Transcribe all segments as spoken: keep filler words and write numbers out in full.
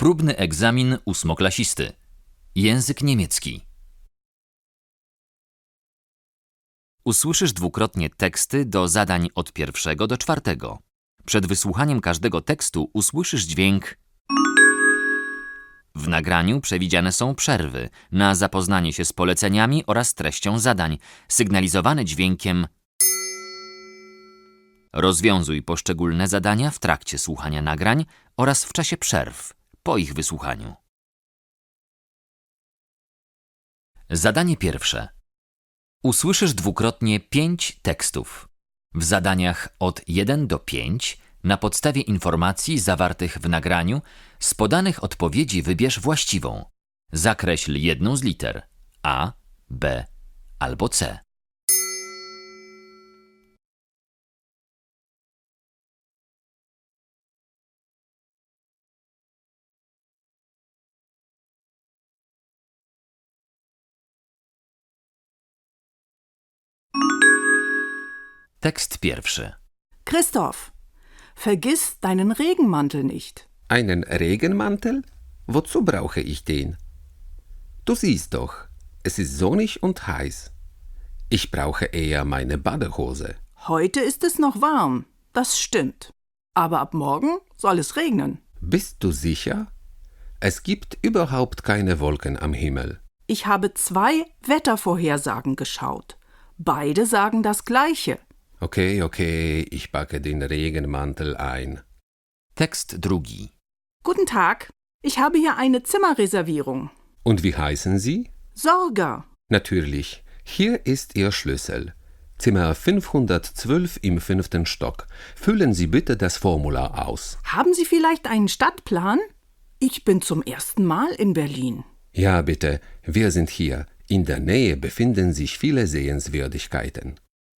Próbny egzamin ósmoklasisty. Język niemiecki. Usłyszysz dwukrotnie teksty do zadań od pierwszego do czwartego. Przed wysłuchaniem każdego tekstu usłyszysz dźwięk. W nagraniu przewidziane są przerwy na zapoznanie się z poleceniami oraz treścią zadań, sygnalizowane dźwiękiem. Rozwiązuj poszczególne zadania w trakcie słuchania nagrań oraz w czasie przerw, po ich wysłuchaniu. Zadanie pierwsze. Usłyszysz dwukrotnie pięć tekstów. W zadaniach od jeden do pięć na podstawie informacji zawartych w nagraniu z podanych odpowiedzi wybierz właściwą. Zakreśl jedną z liter A, B albo C. Tekst pierwszy. Christoph, vergiss deinen Regenmantel nicht. Einen Regenmantel? Wozu brauche ich den? Du siehst doch, es ist sonnig und heiß. Ich brauche eher meine Badehose. Heute ist es noch warm, das stimmt. Aber ab morgen soll es regnen. Bist du sicher? Es gibt überhaupt keine Wolken am Himmel. Ich habe zwei Wettervorhersagen geschaut. Beide sagen das Gleiche. Okay, okay, ich packe den Regenmantel ein. Tekst drugi. Guten Tag, ich habe hier eine Zimmerreservierung. Und wie heißen Sie? Sorger. Natürlich, hier ist Ihr Schlüssel. Zimmer fünfhundertzwölf im fünften Stock. Füllen Sie bitte das Formular aus. Haben Sie vielleicht einen Stadtplan? Ich bin zum ersten Mal in Berlin. Ja, bitte, wir sind hier. In der Nähe befinden sich viele Sehenswürdigkeiten.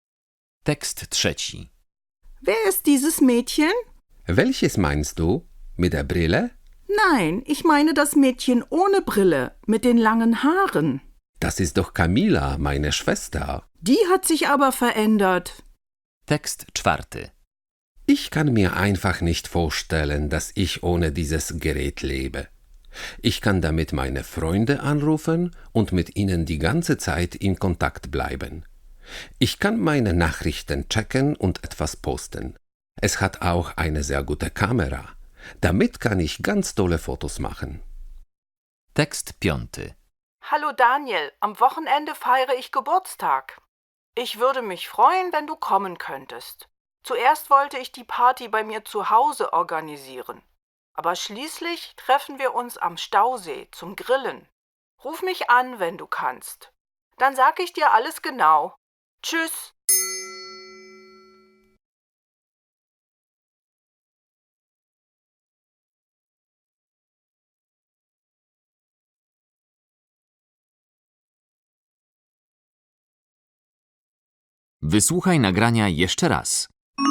Tekst trzeci. Wer ist dieses Mädchen? Welches meinst du? Mit der Brille? Nein, ich meine das Mädchen ohne Brille, mit den langen Haaren. Das ist doch Camila, meine Schwester. Die hat sich aber verändert. Tekst czwarty. Ich kann mir einfach nicht vorstellen, dass ich ohne dieses Gerät lebe. Ich kann damit meine Freunde anrufen und mit ihnen die ganze Zeit in Kontakt bleiben. Ich kann meine Nachrichten checken und etwas posten. Es hat auch eine sehr gute Kamera. Damit kann ich ganz tolle Fotos machen. Tekst piąty. Hallo Daniel, am Wochenende feiere ich Geburtstag. Ich würde mich freuen, wenn du kommen könntest. Zuerst wollte ich die Party bei mir zu Hause organisieren. Aber schließlich treffen wir uns am Stausee zum Grillen. Ruf mich an, wenn du kannst. Dann sag ich dir alles genau. Tschüss. Wysłuchaj nagrania jeszcze raz.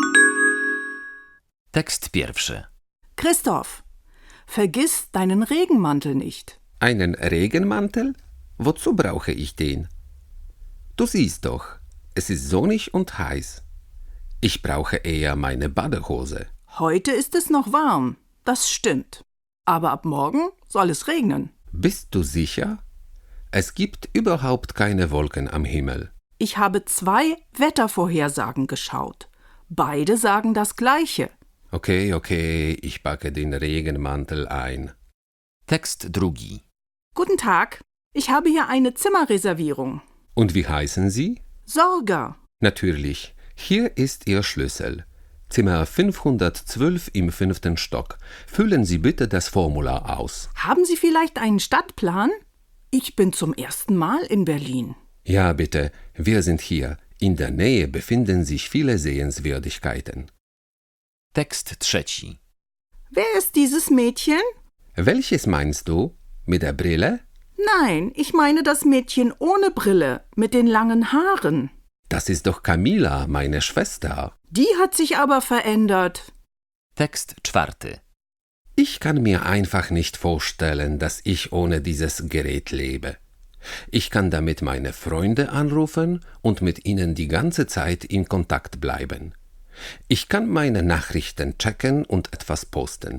Tekst pierwszy. Christoph, vergiss deinen Regenmantel nicht. Einen Regenmantel? Wozu brauche ich den? Du siehst doch, es ist sonnig und heiß. Ich brauche eher meine Badehose. Heute ist es noch warm, das stimmt. Aber ab morgen soll es regnen. Bist du sicher? Es gibt überhaupt keine Wolken am Himmel. Ich habe zwei Wettervorhersagen geschaut. Beide sagen das Gleiche. Okay, okay, ich packe den Regenmantel ein. Tekst drugi. Guten Tag, ich habe hier eine Zimmerreservierung. Und wie heißen Sie? Sorger. Natürlich, hier ist Ihr Schlüssel. Zimmer fünfhundertzwölf im fünften Stock. Füllen Sie bitte das Formular aus. Haben Sie vielleicht einen Stadtplan? Ich bin zum ersten Mal in Berlin. Ja, bitte, wir sind hier. In der Nähe befinden sich viele Sehenswürdigkeiten. Tekst trzeci. Wer ist dieses Mädchen? Welches meinst du? Mit der Brille? Nein, ich meine das Mädchen ohne Brille, mit den langen Haaren. Das ist doch Camila, meine Schwester. Die hat sich aber verändert. Tekst czwarty. Ich kann mir einfach nicht vorstellen, dass ich ohne dieses Gerät lebe. Ich kann damit meine Freunde anrufen und mit ihnen die ganze Zeit in Kontakt bleiben. Ich kann meine Nachrichten checken und etwas posten.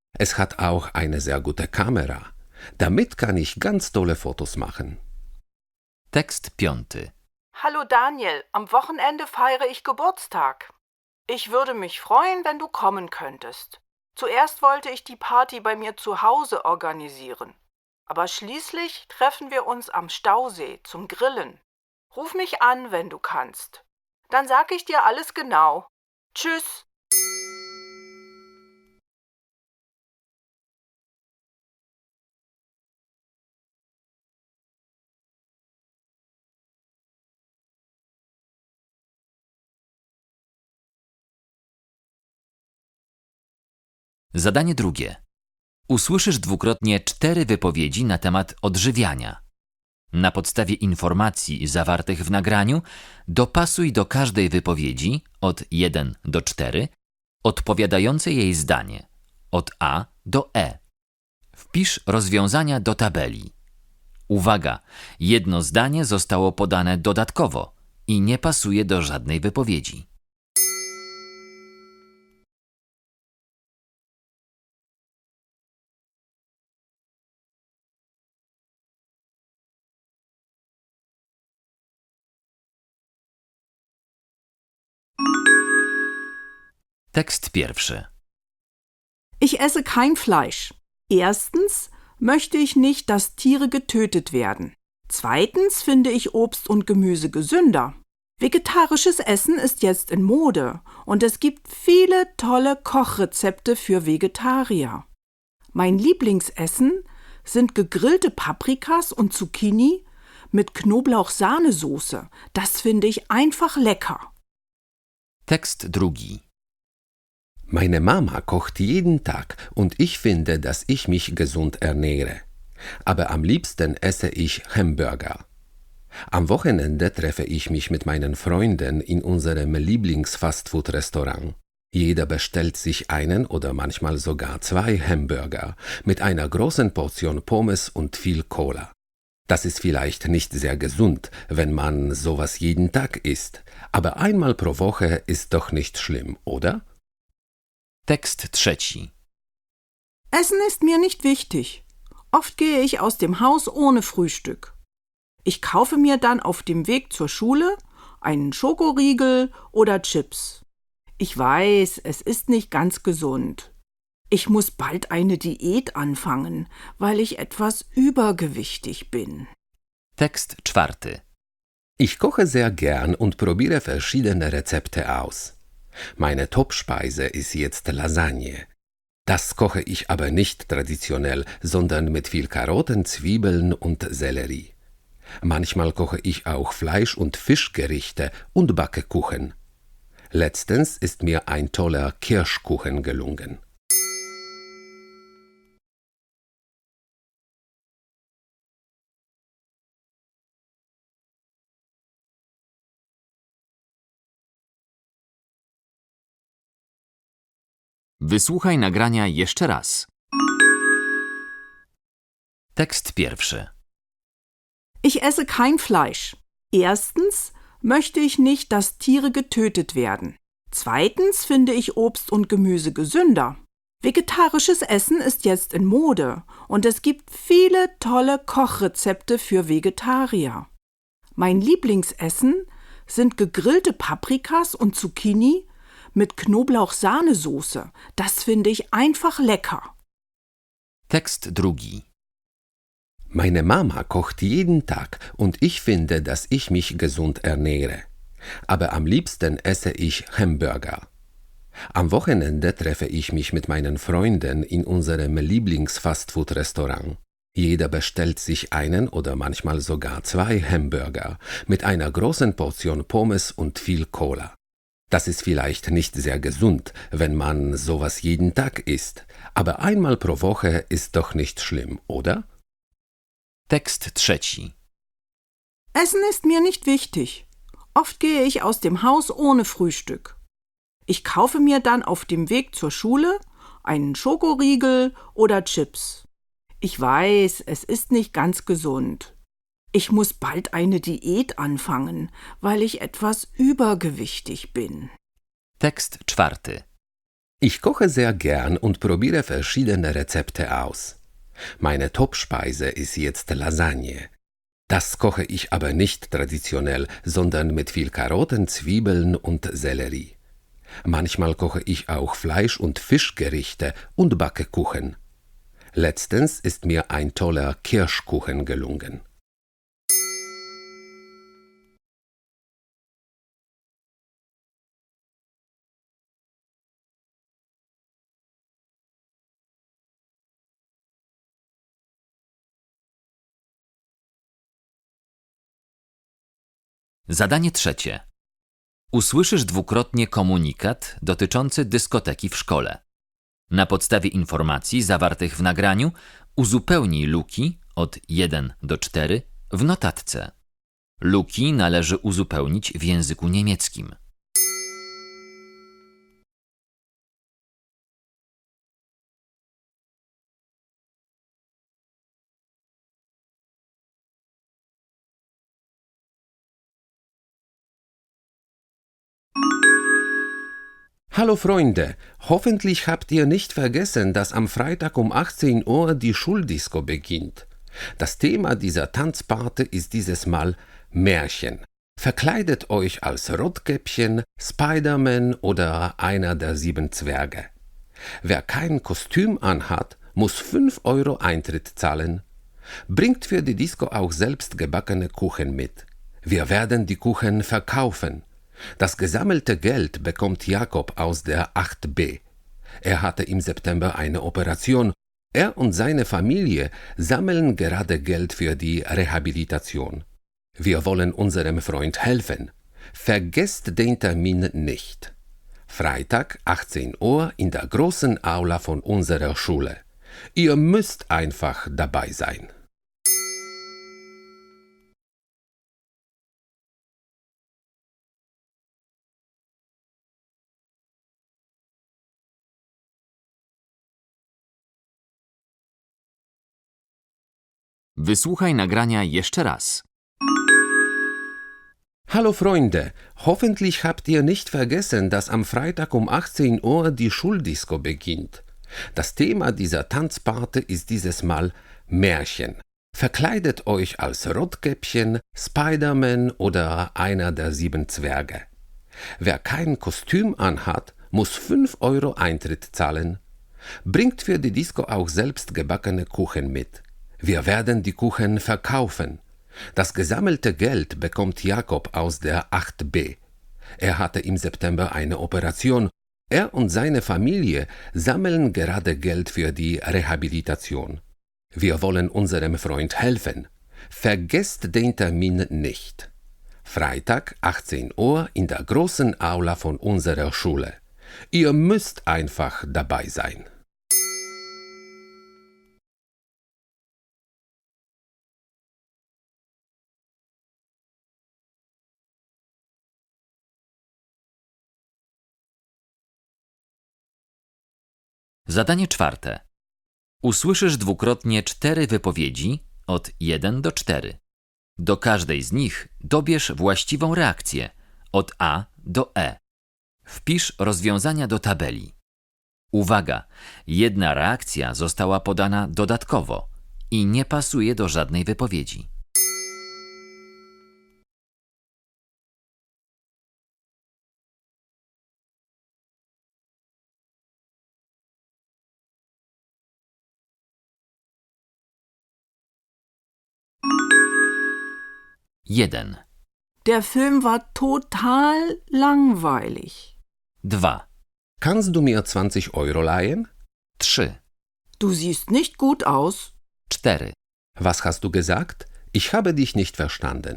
Es hat auch eine sehr gute Kamera. Damit kann ich ganz tolle Fotos machen. Tekst piąty. Hallo Daniel, am Wochenende feiere ich Geburtstag. Ich würde mich freuen, wenn du kommen könntest. Zuerst wollte ich die Party bei mir zu Hause organisieren. Aber schließlich treffen wir uns am Stausee zum Grillen. Ruf mich an, wenn du kannst. Dann sag ich dir alles genau. Tschüss. Zadanie drugie. Usłyszysz dwukrotnie cztery wypowiedzi na temat odżywiania. Na podstawie informacji zawartych w nagraniu dopasuj do każdej wypowiedzi od jeden do czterech odpowiadające jej zdanie od A do E. Wpisz rozwiązania do tabeli. Uwaga! Jedno zdanie zostało podane dodatkowo i nie pasuje do żadnej wypowiedzi. Tekst pierwszy. Ich esse kein Fleisch. Erstens möchte ich nicht, dass Tiere getötet werden. Zweitens finde ich Obst und Gemüse gesünder. Vegetarisches Essen ist jetzt in Mode und es gibt viele tolle Kochrezepte für Vegetarier. Mein Lieblingsessen sind gegrillte Paprikas und Zucchini mit Knoblauch-Sahnesoße. Das finde ich einfach lecker. Tekst drugi. Meine Mama kocht jeden Tag und ich finde, dass ich mich gesund ernähre. Aber am liebsten esse ich Hamburger. Am Wochenende treffe ich mich mit meinen Freunden in unserem Lieblings-Fastfood-Restaurant. Jeder bestellt sich einen oder manchmal sogar zwei Hamburger mit einer großen Portion Pommes und viel Cola. Das ist vielleicht nicht sehr gesund, wenn man sowas jeden Tag isst, aber einmal pro Woche ist doch nicht schlimm, oder? Tekst trzeci. Essen ist mir nicht wichtig. Oft gehe ich aus dem Haus ohne Frühstück. Ich kaufe mir dann auf dem Weg zur Schule einen Schokoriegel oder Chips. Ich weiß, es ist nicht ganz gesund. Ich muss bald eine Diät anfangen, weil ich etwas übergewichtig bin. Tekst czwarty. Ich koche sehr gern und probiere verschiedene Rezepte aus. Meine Topspeise ist jetzt Lasagne. Das koche ich aber nicht traditionell, sondern mit viel Karotten, Zwiebeln und Sellerie. Manchmal koche ich auch Fleisch- und Fischgerichte und backe Kuchen. Letztens ist mir ein toller Kirschkuchen gelungen. Wysłuchaj nagrania jeszcze raz. Tekst pierwszy. Ich esse kein Fleisch. Erstens möchte ich nicht, dass Tiere getötet werden. Zweitens finde ich Obst und Gemüse gesünder. Vegetarisches Essen ist jetzt in Mode und es gibt viele tolle Kochrezepte für Vegetarier. Mein Lieblingsessen sind gegrillte Paprikas und Zucchini mit Knoblauch-Sahnesoße. Das finde ich einfach lecker. Tekst drugi. Meine Mama kocht jeden Tag und ich finde, dass ich mich gesund ernähre. Aber am liebsten esse ich Hamburger. Am Wochenende treffe ich mich mit meinen Freunden in unserem Lieblings-Fastfood-Restaurant. Jeder bestellt sich einen oder manchmal sogar zwei Hamburger mit einer großen Portion Pommes und viel Cola. Das ist vielleicht nicht sehr gesund, wenn man sowas jeden Tag isst, aber einmal pro Woche ist doch nicht schlimm, oder? Tekst trzeci. Essen ist mir nicht wichtig. Oft gehe ich aus dem Haus ohne Frühstück. Ich kaufe mir dann auf dem Weg zur Schule einen Schokoriegel oder Chips. Ich weiß, es ist nicht ganz gesund. Ich muss bald eine Diät anfangen, weil ich etwas übergewichtig bin. Tekst czwarty. Ich koche sehr gern und probiere verschiedene Rezepte aus. Meine Topspeise ist jetzt Lasagne. Das koche ich aber nicht traditionell, sondern mit viel Karotten, Zwiebeln und Sellerie. Manchmal koche ich auch Fleisch- und Fischgerichte und backe Kuchen. Letztens ist mir ein toller Kirschkuchen gelungen. Zadanie trzecie. Usłyszysz dwukrotnie komunikat dotyczący dyskoteki w szkole. Na podstawie informacji zawartych w nagraniu uzupełnij luki od jeden do czterech w notatce. Luki należy uzupełnić w języku niemieckim. Hallo Freunde, hoffentlich habt ihr nicht vergessen, dass am Freitag um achtzehn Uhr die Schuldisco beginnt. Das Thema dieser Tanzparty ist dieses Mal Märchen. Verkleidet euch als Rotkäppchen, Spider-Man oder einer der sieben Zwerge. Wer kein Kostüm anhat, muss fünf Euro Eintritt zahlen. Bringt für die Disco auch selbst gebackene Kuchen mit. Wir werden die Kuchen verkaufen. Das gesammelte Geld bekommt Jakob aus der acht b. Er hatte im September eine Operation. Er und seine Familie sammeln gerade Geld für die Rehabilitation. Wir wollen unserem Freund helfen. Vergesst den Termin nicht. Freitag, achtzehn Uhr in der großen Aula von unserer Schule. Ihr müsst einfach dabei sein. Wysłuchaj nagrania jeszcze raz. Hallo Freunde, hoffentlich habt ihr nicht vergessen, dass am Freitag um achtzehn Uhr die Schuldisco beginnt. Das Thema dieser Tanzparty ist dieses Mal Märchen. Verkleidet euch als Rotkäppchen, Spider-Man oder einer der sieben Zwerge. Wer kein Kostüm anhat, muss fünf Euro Eintritt zahlen. Bringt für die Disco auch selbst gebackene Kuchen mit. Wir werden die Kuchen verkaufen. Das gesammelte Geld bekommt Jakob aus der acht b. Er hatte im September eine Operation. Er und seine Familie sammeln gerade Geld für die Rehabilitation. Wir wollen unserem Freund helfen. Vergesst den Termin nicht. Freitag, achtzehn Uhr in der großen Aula von unserer Schule. Ihr müsst einfach dabei sein. Zadanie czwarte. Usłyszysz dwukrotnie cztery wypowiedzi od jeden do czterech. Do każdej z nich dobierz właściwą reakcję od A do E. Wpisz rozwiązania do tabeli. Uwaga! Jedna reakcja została podana dodatkowo i nie pasuje do żadnej wypowiedzi. jeden. Der Film war total langweilig. dwa. Kannst du mir zwanzig Euro leihen? trzy. Du siehst nicht gut aus. cztery. Was hast du gesagt? Ich habe dich nicht verstanden.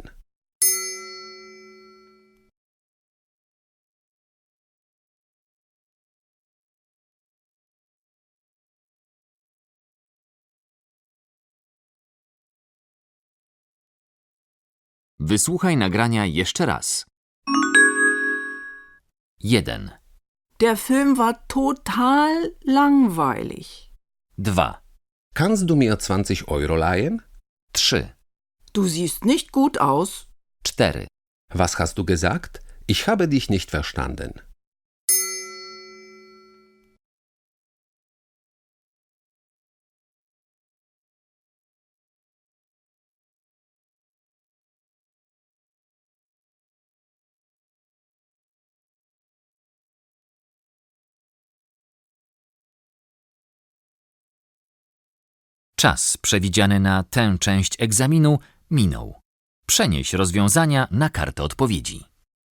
Wysłuchaj nagrania jeszcze raz. jeden. Der Film war total langweilig. dwa. Kannst du mir zwanzig Euro leihen? trzy. Du siehst nicht gut aus. cztery. Was hast du gesagt? Ich habe dich nicht verstanden. Czas przewidziany na tę część egzaminu minął. Przenieś rozwiązania na kartę odpowiedzi.